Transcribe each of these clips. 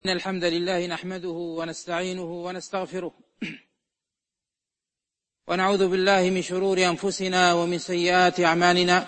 إن الحمد لله نحمده ونستعينه ونستغفره ونعوذ بالله من شرور أنفسنا ومن سيئات أعمالنا.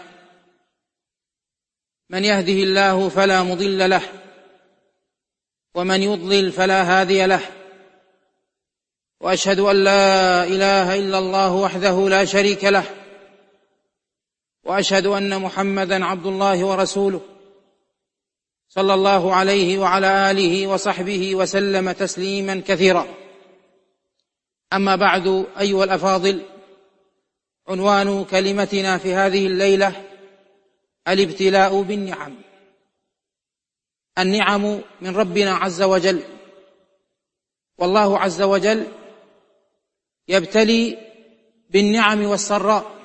من يهده الله فلا مضل له ومن يضلل فلا هادي له، وأشهد أن لا إله إلا الله وحده لا شريك له، وأشهد أن محمدًا عبد الله ورسوله صلى الله عليه وعلى آله وصحبه وسلم تسليما كثيرا. أما بعد، أيها الأفاضل، عنوان كلمتنا في هذه الليلة الابتلاء بالنعم. النعم من ربنا عز وجل، والله عز وجل يبتلي بالنعم والسراء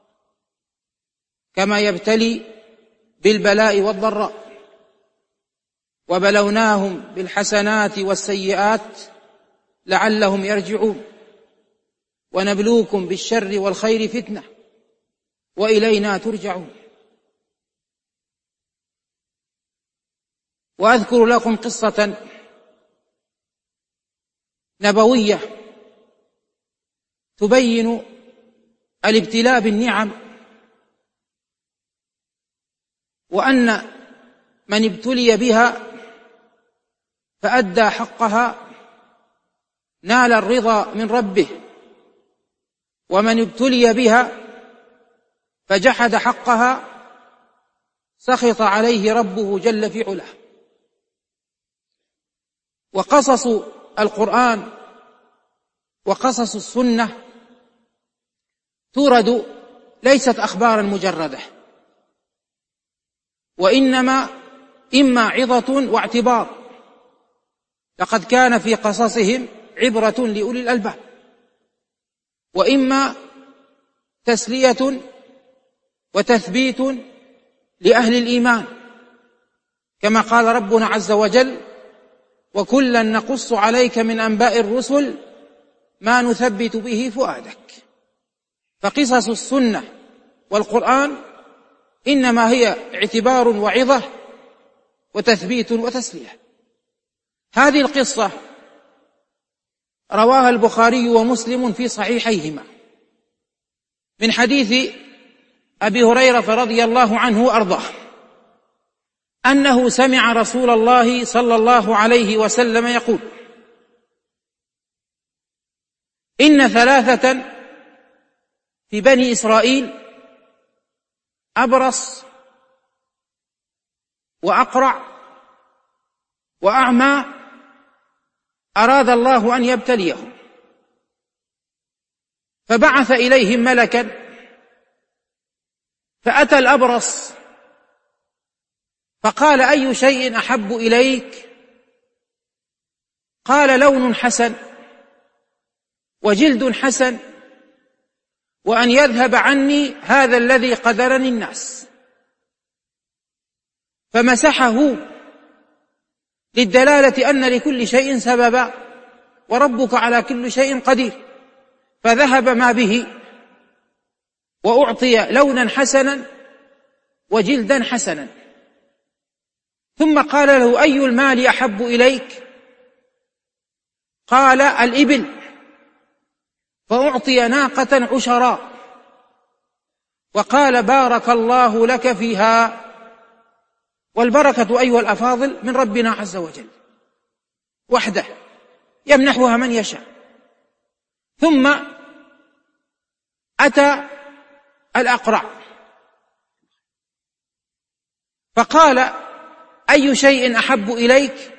كما يبتلي بالبلاء والضراء. وبلوناهم بالحسنات والسيئات لعلهم يرجعون، ونبلوكم بالشر والخير فتنة وإلينا ترجعون. وأذكر لكم قصة نبوية تبين الابتلاء بالنعم، وأن من ابتلي بها فأدى حقها نال الرضا من ربه، ومن ابتلي بها فجحد حقها سخط عليه ربه جل في علاه. وقصص القرآن وقصص السنة تورد ليست أخبارا مجردة، وإنما إما عظة واعتبار. لقد كان في قصصهم عبرة لأولي الألباب، وإما تسلية وتثبيت لأهل الإيمان، كما قال ربنا عز وجل: وكلا نقص عليك من أنباء الرسل ما نثبت به فؤادك. فقصص السنة والقرآن إنما هي اعتبار وعظة وتثبيت وتسلية. هذه القصة رواها البخاري ومسلم في صحيحيهما من حديث أبي هريرة رضي الله عنه وأرضاه أنه سمع رسول الله صلى الله عليه وسلم يقول: إن ثلاثة في بني إسرائيل أبرص وأقرع وأعمى أراد الله أن يبتليهم، فبعث إليهم ملكا، فأتى الأبرص فقال: أي شيء أحب إليك؟ قال: لون حسن وجلد حسن، وأن يذهب عني هذا الذي قدرني الناس. فمسحه للدلالة أن لكل شيء سببا، وربك على كل شيء قدير. فذهب ما به، وأعطي لونا حسنا وجلدا حسنا. ثم قال له: أي المال أحب إليك؟ قال: الإبل. فأعطي ناقة عشراء، وقال: بارك الله لك فيها. والبركة أيها الأفاضل من ربنا عز وجل وحده، يمنحها من يشاء. ثم أتى الأقرع فقال: أي شيء أحب إليك؟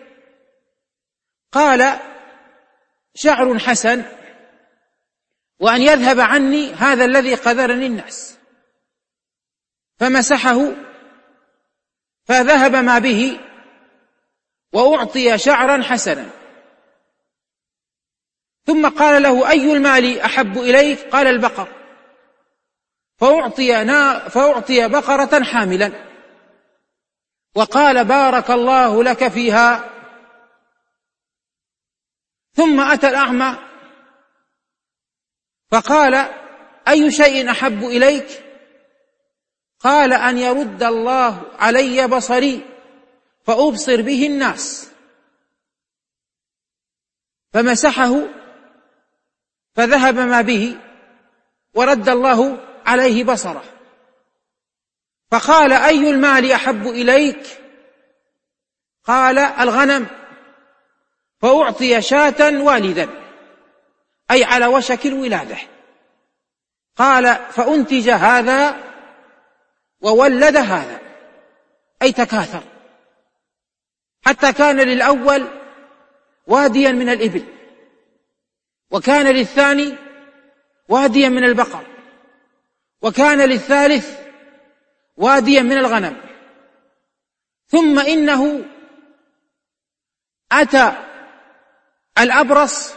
قال: شعر حسن، وأن يذهب عني هذا الذي قدرني الناس. فمسحه فذهب ما به، وأعطي شعرا حسنا. ثم قال له: أي المال أحب إليك؟ قال: البقر. فأعطي بقرة حاملا، وقال: بارك الله لك فيها. ثم أتى الأعمى فقال: أي شيء أحب إليك؟ قال: أن يرد الله علي بصري فأبصر به الناس. فمسحه فذهب ما به ورد الله عليه بصره. فقال: أي المال أحب إليك؟ قال: الغنم. فأعطي شاة والدا، أي على وشك الولادة. قال: فأنتج هذا وولد هذا، أي تكاثر، حتى كان للأول واديا من الإبل، وكان للثاني واديا من البقر، وكان للثالث واديا من الغنم. ثم إنه أتى الأبرص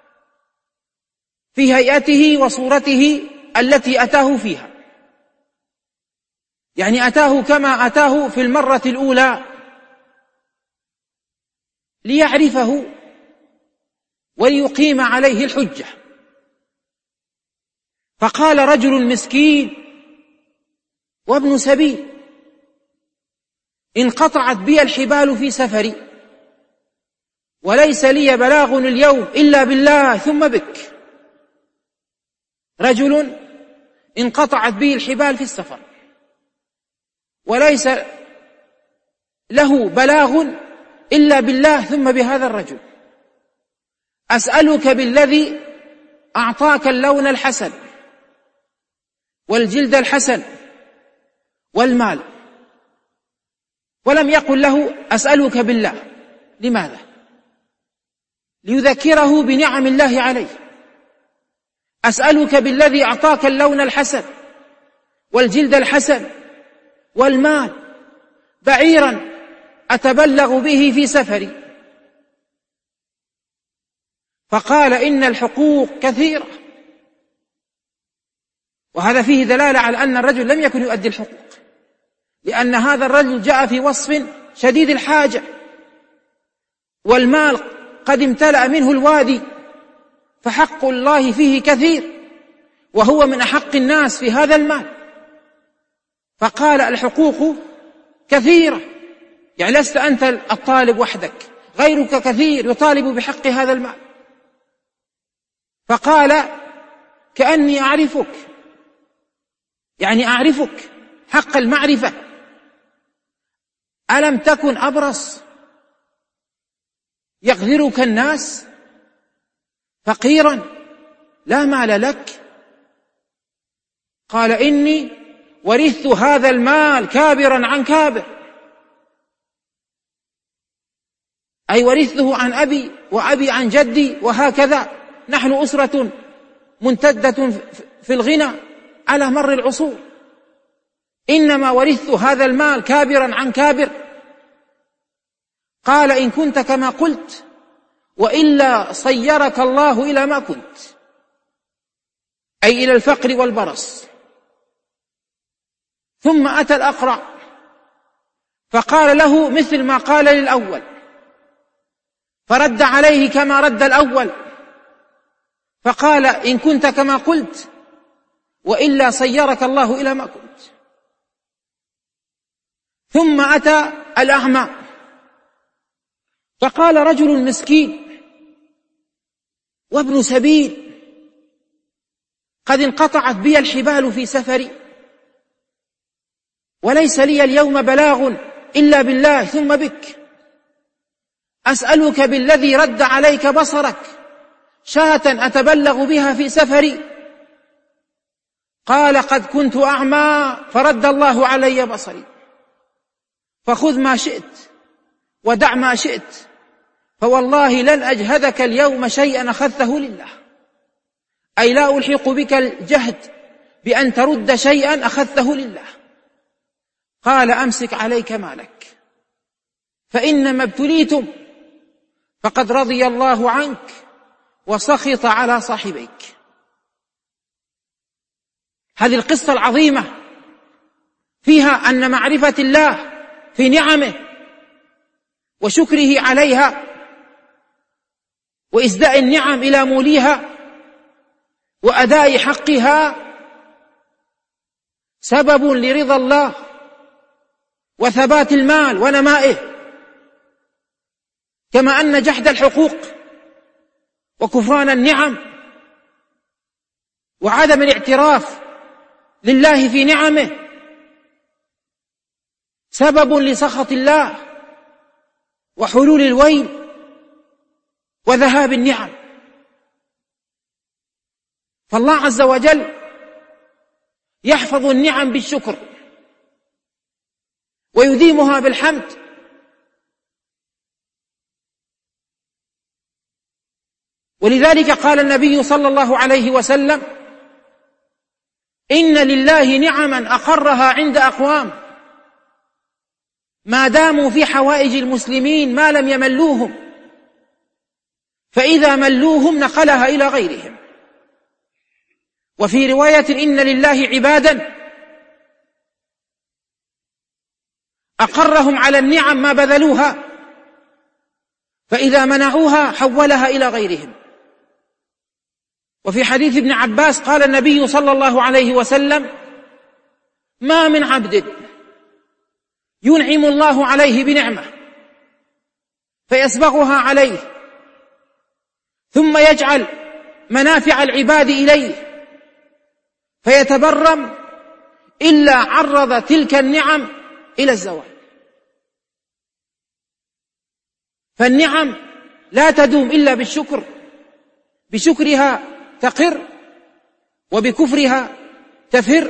في هيئته وصورته التي أتاه فيها، يعني أتاه كما أتاه في المرة الأولى ليعرفه وليقيم عليه الحجة. فقال: رجل مسكين وابن سبيل، انقطعت بي الحبال في سفري، وليس لي بلاغ اليوم إلا بالله ثم بك. رجل انقطعت به الحبال في السفر، وليس له بلاغ إلا بالله ثم بهذا الرجل. أسألك بالذي أعطاك اللون الحسن والجلد الحسن والمال، ولم يقل له: أسألك بالله. لماذا؟ ليذكره بنعم الله عليه. أسألك بالذي أعطاك اللون الحسن والجلد الحسن والمال، بعيرا أتبلغ به في سفري. فقال: إن الحقوق كثيرة. وهذا فيه دلالة على أن الرجل لم يكن يؤدي الحقوق، لأن هذا الرجل جاء في وصف شديد الحاجة، والمال قد امتلأ منه الوادي، فحق الله فيه كثير، وهو من أحق الناس في هذا المال. فقال: الحقوق كثيرة، يعني لست أنت الطالب وحدك، غيرك كثير يطالب بحق هذا المال. فقال: كأني أعرفك، يعني أعرفك حق المعرفة. ألم تكن أبرص يغذرك الناس فقيرا لا مال لك؟ قال: إني ورثت هذا المال كابرا عن كابر، أي ورثته عن أبي وأبي عن جدي، وهكذا نحن أسرة ممتدة في الغنى على مر العصور، إنما ورثت هذا المال كابرا عن كابر. قال: إن كنت كما قلت، وإلا صيرك الله إلى ما كنت، أي إلى الفقر والبرص. ثم أتى الأقرع فقال له مثل ما قال للأول، فرد عليه كما رد الأول، فقال: إن كنت كما قلت، وإلا صيرك الله إلى ما كنت. ثم أتى الأعمى فقال: رجل مسكين وابن سبيل، قد انقطعت بي الحبال في سفري، وليس لي اليوم بلاغ إلا بالله ثم بك. أسألك بالذي رد عليك بصرك شاة أتبلغ بها في سفري. قال: قد كنت أعمى فرد الله علي بصري، فخذ ما شئت ودع ما شئت، فوالله لن أجهدك اليوم شيئا أخذته لله، أي لا ألحق بك الجهد بأن ترد شيئا أخذته لله. قال: أمسك عليك مالك، فإنما ابتليتم، فقد رضي الله عنك وسخط على صاحبيك. هذه القصة العظيمة فيها أن معرفة الله في نعمه وشكره عليها وإسداء النعم إلى موليها وأداء حقها سبب لرضا الله وثبات المال ونمائه، كما أن جحد الحقوق وكفران النعم وعدم الاعتراف لله في نعمه سبب لسخط الله وحلول الويل وذهاب النعم. فالله عز وجل يحفظ النعم بالشكر ويديمها بالحمد، ولذلك قال النبي صلى الله عليه وسلم: إن لله نعما أقرها عند أقوام ما داموا في حوائج المسلمين ما لم يملوهم، فإذا ملوهم نقلها إلى غيرهم. وفي رواية: إن لله عبادا أقرهم على النعم ما بذلوها، فإذا منعوها حولها إلى غيرهم. وفي حديث ابن عباس قال النبي صلى الله عليه وسلم: ما من عبد ينعم الله عليه بنعمة فيسبغها عليه ثم يجعل منافع العباد إليه فيتبرم إلا عرض تلك النعم إلى الزوال. فالنعم لا تدوم إلا بالشكر، بشكرها تقر وبكفرها تفر،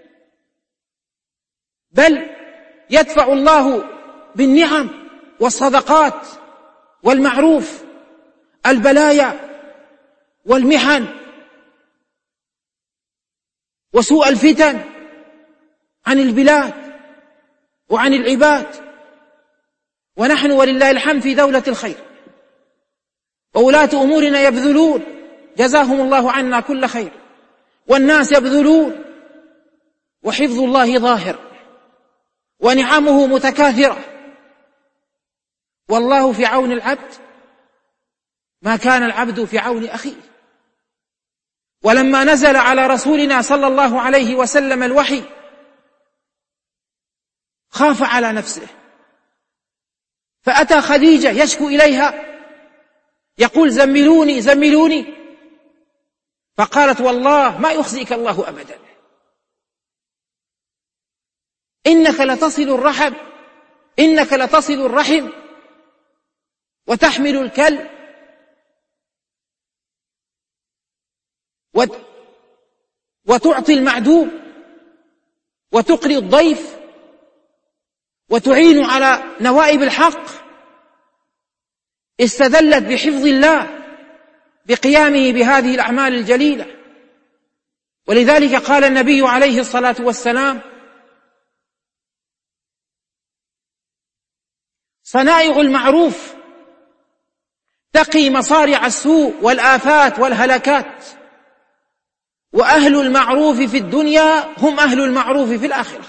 بل يدفع الله بالنعم والصدقات والمعروف البلايا والمحن وسوء الفتن عن البلاد وعن العباد. ونحن ولله الحمد في دولة الخير، وولاة أمورنا يبذلون جزاهم الله عنا كل خير، والناس يبذلون، وحفظ الله ظاهر ونعمه متكاثرة، والله في عون العبد ما كان العبد في عون أخيه. ولما نزل على رسولنا صلى الله عليه وسلم الوحي خاف على نفسه، فأتى خديجة يشكو إليها يقول: زملوني زملوني، فقالت: والله ما يخزيك الله أبدا، إنك لتصل الرحم وتحمل الكل وتعطي المعدوم وتقري الضيف وتعين على نوائب الحق. استدلت بحفظ الله بقيامه بهذه الأعمال الجليلة. ولذلك قال النبي عليه الصلاة والسلام: صنائع المعروف تقي مصارع السوء والآفات والهلكات، وأهل المعروف في الدنيا هم أهل المعروف في الآخرة.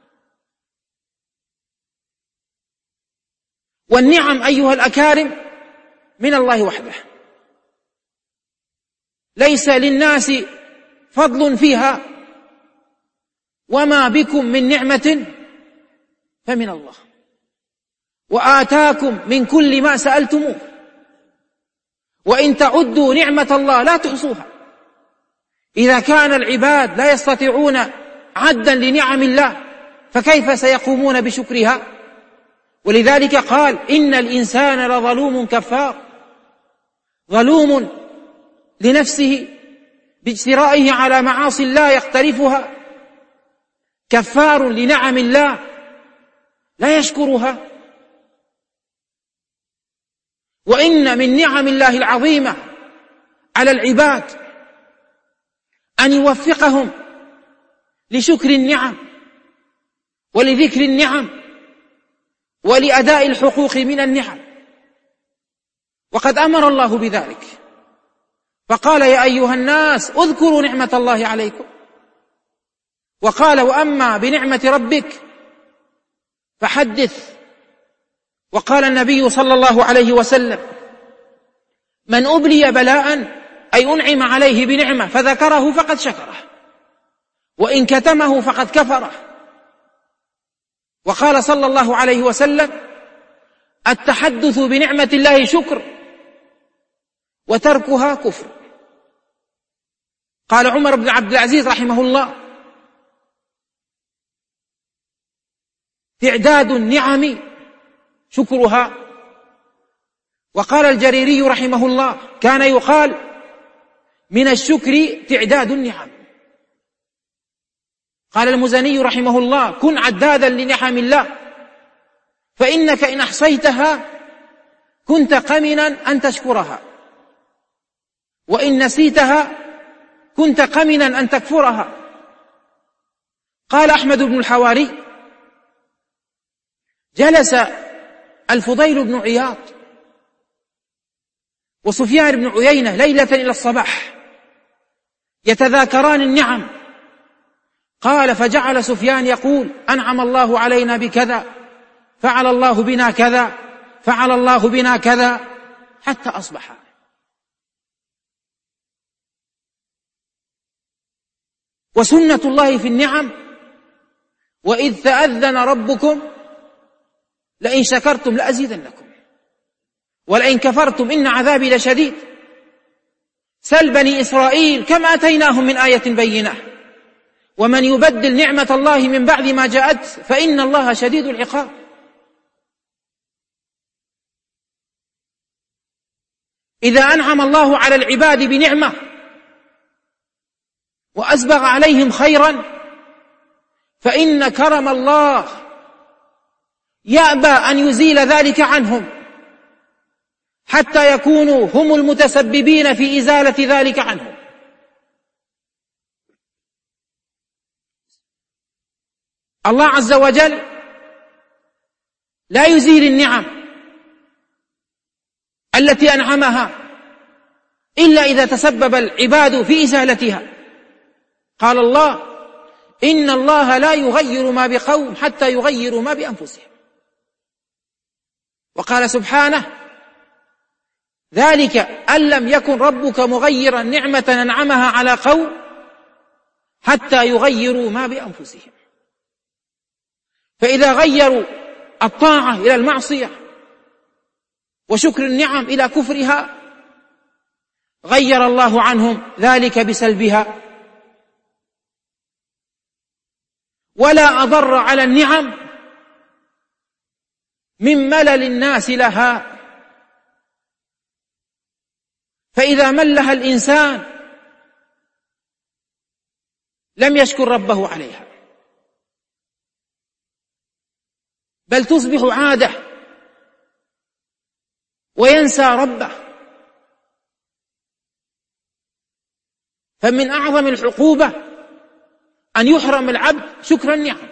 والنعم أيها الأكارم من الله وحده، ليس للناس فضل فيها، وما بكم من نعمة فمن الله، وآتاكم من كل ما سألتموه، وإن تعدوا نعمة الله لا تحصوها. إذا كان العباد لا يستطيعون عدا لنعم الله فكيف سيقومون بشكرها؟ ولذلك قال: إن الإنسان لظلوم كفار، ظلوم لنفسه باجترائه على معاصي الله يقترفها، كفار لنعم الله لا يشكرها. وإن من نعم الله العظيمة على العباد أن يوفقهم لشكر النعم ولذكر النعم ولأداء الحقوق من النعم، وقد أمر الله بذلك فقال: يا أيها الناس اذكروا نعمة الله عليكم، وقال: وأما بنعمة ربك فحدث. وقال النبي صلى الله عليه وسلم: من أبلي بلاء أي أنعم عليه بنعمة فذكره فقد شكره، وإن كتمه فقد كفره. وقال صلى الله عليه وسلم: التحدث بنعمة الله شكر، وتركها كفر. قال عمر بن عبد العزيز رحمه الله: تعداد النعم شكرها. وقال الجريري رحمه الله: كان يقال من الشكر تعداد النعم. قال المزني رحمه الله: كن عدادا لنعم الله، فإنك إن أحصيتها كنت قمنا أن تشكرها، وإن نسيتها كنت قمنا أن تكفرها. قال أحمد بن الحواري: جلس الفضيل بن عياض وسفيان بن عيينة ليلة إلى الصباح يتذاكران النعم. قال: فجعل سفيان يقول: أنعم الله علينا بكذا، فعل الله بنا كذا، فعل الله بنا كذا، حتى أصبح. وسنة الله في النعم: وإذ تأذن ربكم لئن شكرتم لأزيدنكم ولئن كفرتم إن عذابي لشديد. سل بني إسرائيل كم آتيناهم من آية بينة، ومن يبدل نعمة الله من بعد ما جاءت فإن الله شديد العقاب. إذا أنعم الله على العباد بنعمة وأسبغ عليهم خيرا فإن كرم الله يأبى أن يزيل ذلك عنهم حتى يكونوا هم المتسببين في إزالة ذلك عنهم. الله عز وجل لا يزيل النعم التي أنعمها إلا إذا تسبب العباد في إزالتها. قال الله: إن الله لا يغير ما بقوم حتى يغيروا ما بأنفسهم. وقال سبحانه: ذلك أن لم يكن ربك مغيرا نعمة أنعمها على قوم حتى يغيروا ما بأنفسهم. فإذا غيروا الطاعة إلى المعصية وشكر النعم إلى كفرها غير الله عنهم ذلك بسلبها. ولا أضر على النعم من ملل الناس لها، فإذا ملها الإنسان لم يشكر ربه عليها، بل تصبح عادة وينسى ربه. فمن أعظم العقوبة أن يحرم العبد شكر النعم.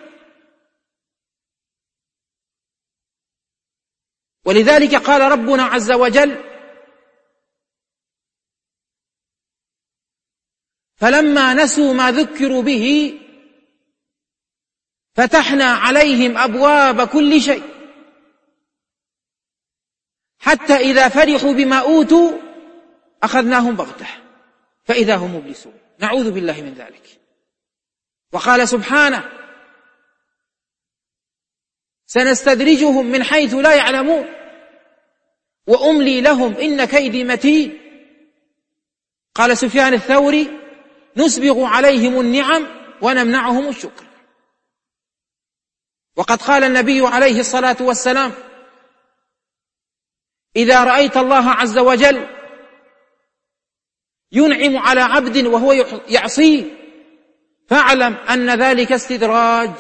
ولذلك قال ربنا عز وجل: فلما نسوا ما ذكروا به فتحنا عليهم أبواب كل شيء حتى إذا فرحوا بما أوتوا أخذناهم بغتة فإذا هم مبلسون. نعوذ بالله من ذلك. وقال سبحانه: سنستدرجهم من حيث لا يعلمون وأملي لهم إن كيدي متين. قال سفيان الثوري: نسبغ عليهم النعم ونمنعهم الشكر. وقد قال النبي عليه الصلاة والسلام: إذا رأيت الله عز وجل ينعم على عبد وهو يعصيه فاعلم أن ذلك استدراج.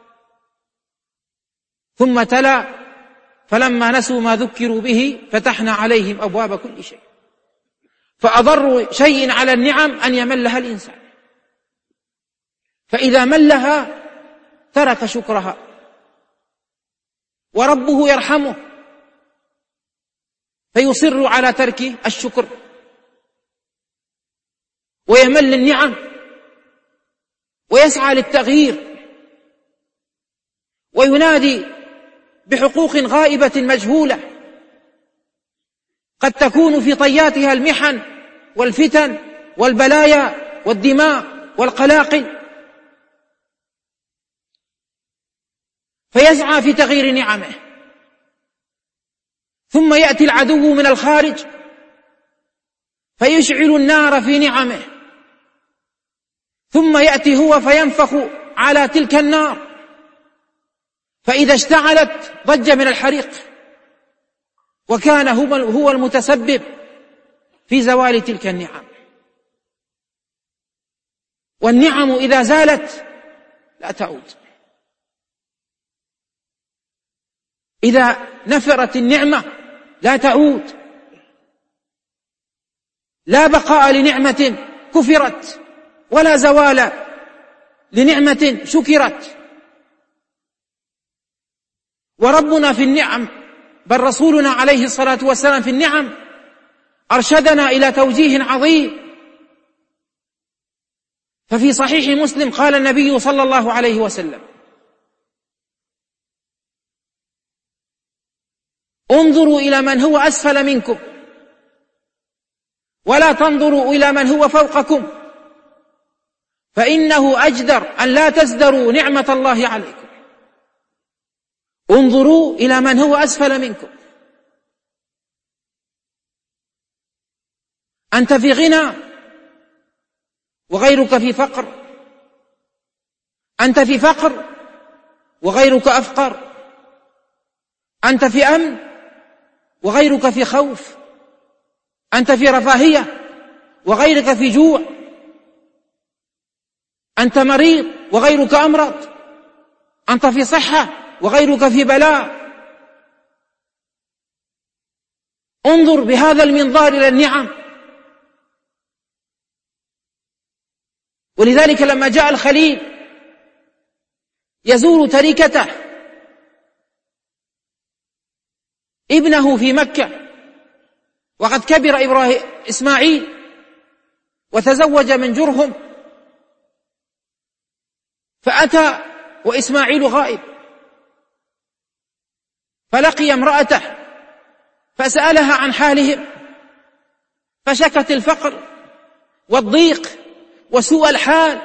ثم تلا: فلما نسوا ما ذكروا به فتحنا عليهم أبواب كل شيء. فأضر شيء على النعم أن يملها الإنسان، فإذا ملها ترك شكرها، وربه يرحمه فيصر على ترك الشكر ويمل النعم ويسعى للتغيير وينادي بحقوق غائبة مجهولة قد تكون في طياتها المحن والفتن والبلايا والدماء والقلاقل، فيسعى في تغيير نعمه. ثم يأتي العدو من الخارج فيشعل النار في نعمه، ثم يأتي هو فينفخ على تلك النار، فإذا اشتعلت ضج من الحريق، وكان هو المتسبب في زوال تلك النعم. والنعم إذا زالت لا تعود. إذا نفرت النعمة لا تعود. لا بقاء لنعمة كفرت، ولا زوال لنعمة شكرت. وربنا في النعم، بل رسولنا عليه الصلاة والسلام في النعم أرشدنا إلى توجيه عظيم. ففي صحيح مسلم قال النبي صلى الله عليه وسلم: انظروا إلى من هو أسفل منكم، ولا تنظروا إلى من هو فوقكم، فإنه أجدر أن لا تزدروا نعمة الله عليكم. انظروا إلى من هو أسفل منكم. أنت في غنى وغيرك في فقر، أنت في فقر وغيرك أفقر، أنت في أمن وغيرك في خوف، أنت في رفاهية وغيرك في جوع، أنت مريض وغيرك أمرض، أنت في صحة وغيرك في بلاء. انظر بهذا المنظار إلى النعم. ولذلك لما جاء الخليل يزور تركته ابنه في مكة، وقد كبر إسماعيل وتزوج من جرهم، فأتى وإسماعيل غائب، فلقي امرأته فسألها عن حالهم، فشكت الفقر والضيق وسوء الحال.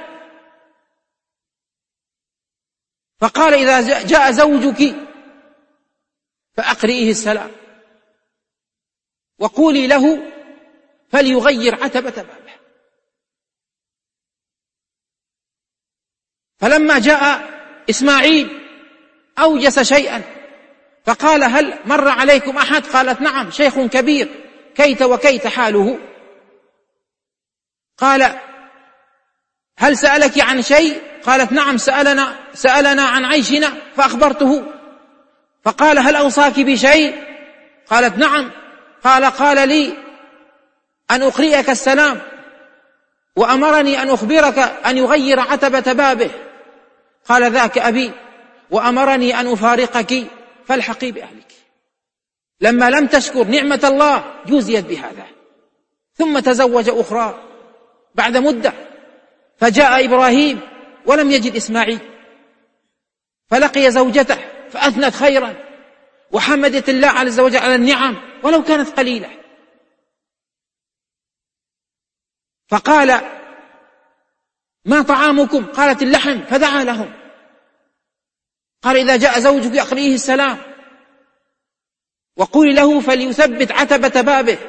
فقال: إذا جاء زوجك فأقرئيه السلام، وقولي له فليغير عتبة بابه. فلما جاء إسماعيل أوجس شيئا، فقال: هل مر عليكم أحد؟ قالت: نعم، شيخ كبير كيت وكيت حاله. قال: هل سألك عن شيء؟ قالت: نعم، سألنا عن عيشنا فأخبرته. فقال: هل أوصاك بشيء؟ قالت: نعم. قال لي أن أقرئك السلام، وأمرني أن أخبرك أن يغير عتبة بابه. قال: ذاك أبي، وأمرني أن أفارقك فالحقي بأهلك. لما لم تشكر نعمة الله جوزيت بهذا. ثم تزوج أخرى بعد مدة، فجاء إبراهيم ولم يجد إسماعيل، فلقي زوجته فأثنت خيرا وحمدت الله عز وجل على النعم ولو كانت قليلة. فقال: ما طعامكم؟ قالت: اللحم. فدعا لهم. قال: إذا جاء زوجك أقرئيه السلام، وقولي له فليثبت عتبة بابه.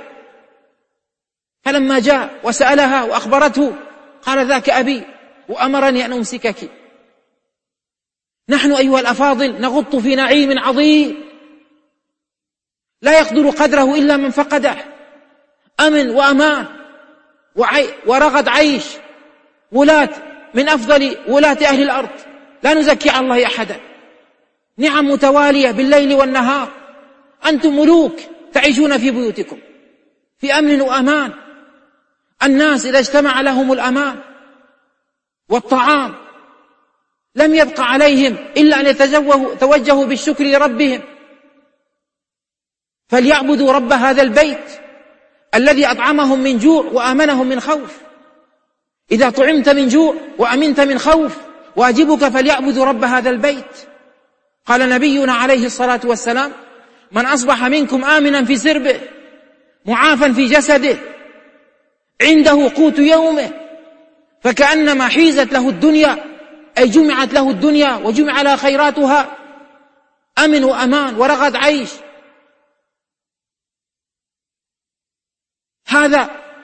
فلما جاء وسألها وأخبرته قال: ذاك أبي، وأمرني أن أمسكك. نحن أيها الأفاضل نغط في نعيم عظيم لا يقدر قدره إلا من فقده. أمن وأمان ورغد عيش، ولاة من أفضل ولاة أهل الأرض، لا نزكي على الله أحدا. نعم متوالية بالليل والنهار. أنتم ملوك تعيشون في بيوتكم في أمن وأمان. الناس إذا اجتمع لهم الأمان والطعام لم يبق عليهم إلا أن يتوجهوا بالشكر لربهم، فليعبدوا رب هذا البيت الذي أطعمهم من جوع وآمنهم من خوف. إذا طعمت من جوع وأمنت من خوف واجبك فليعبدوا رب هذا البيت. قال نبينا عليه الصلاة والسلام: من أصبح منكم آمنا في سربه معافا في جسده عنده قوت يومه فكأنما حيزت له الدنيا، أي جمعت له الدنيا وجمع لها خيراتها. أمن وأمان ورغد عيش. هذا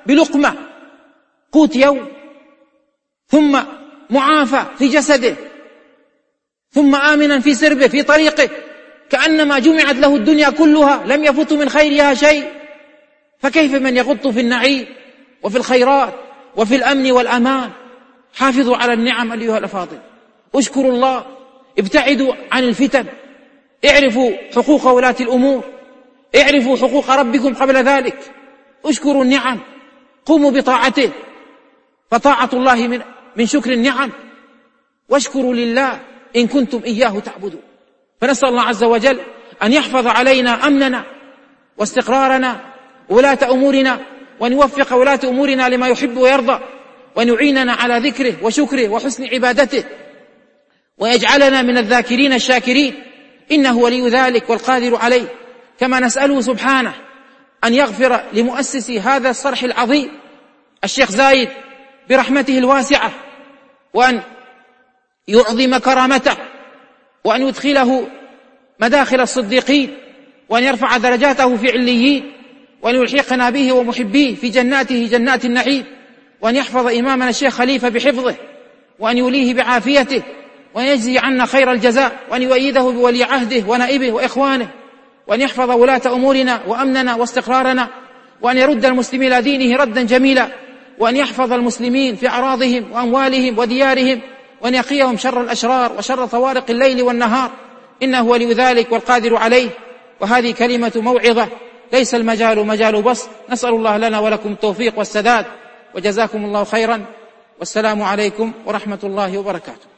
بلقمة قوت يوم، ثم معافى في جسده، ثم آمنا في سربه في طريقه، كأنما جمعت له الدنيا كلها، لم يفت من خيرها شيء. فكيف من يغط في النعيم وفي الخيرات وفي الأمن والأمان؟ حافظوا على النعم أيها الأفاضل، اشكروا الله، ابتعدوا عن الفتن، اعرفوا حقوق ولاة الأمور، اعرفوا حقوق ربكم قبل ذلك، اشكروا النعم، قوموا بطاعته، فطاعة الله من شكر النعم، واشكروا لله إن كنتم إياه تعبدون. فنسأل الله عز وجل أن يحفظ علينا أمننا واستقرارنا ولاة أمورنا، وأن يوفق ولاة أمورنا لما يحب ويرضى، وأن يعيننا على ذكره وشكره وحسن عبادته، ويجعلنا من الذاكرين الشاكرين، إنه ولي ذلك والقادر عليه. كما نسأله سبحانه أن يغفر لمؤسس هذا الصرح العظيم الشيخ زايد برحمته الواسعة، وأن يعظم كرامته، وأن يدخله مداخل الصديقين، وأن يرفع درجاته في عليين، وأن يلحقنا به ومحبيه في جناته جنات النعيم، وأن يحفظ إمامنا الشيخ خليفة بحفظه، وأن يوليه بعافيته، وأن يجزي عنا خير الجزاء، وأن يؤيده بولي عهده ونائبه وإخوانه، وأن يحفظ ولاة أمورنا وأمننا واستقرارنا، وأن يرد المسلمين إلى دينه ردا جميلا، وأن يحفظ المسلمين في أعراضهم وأموالهم وديارهم، وأن يقيهم شر الأشرار وشر طوارق الليل والنهار، إنه ولي ذلك والقادر عليه. وهذه كلمة موعظة، ليس المجال مجال بسط. نسأل الله لنا ولكم التوفيق والسداد، وجزاكم الله خيرا، والسلام عليكم ورحمة الله وبركاته.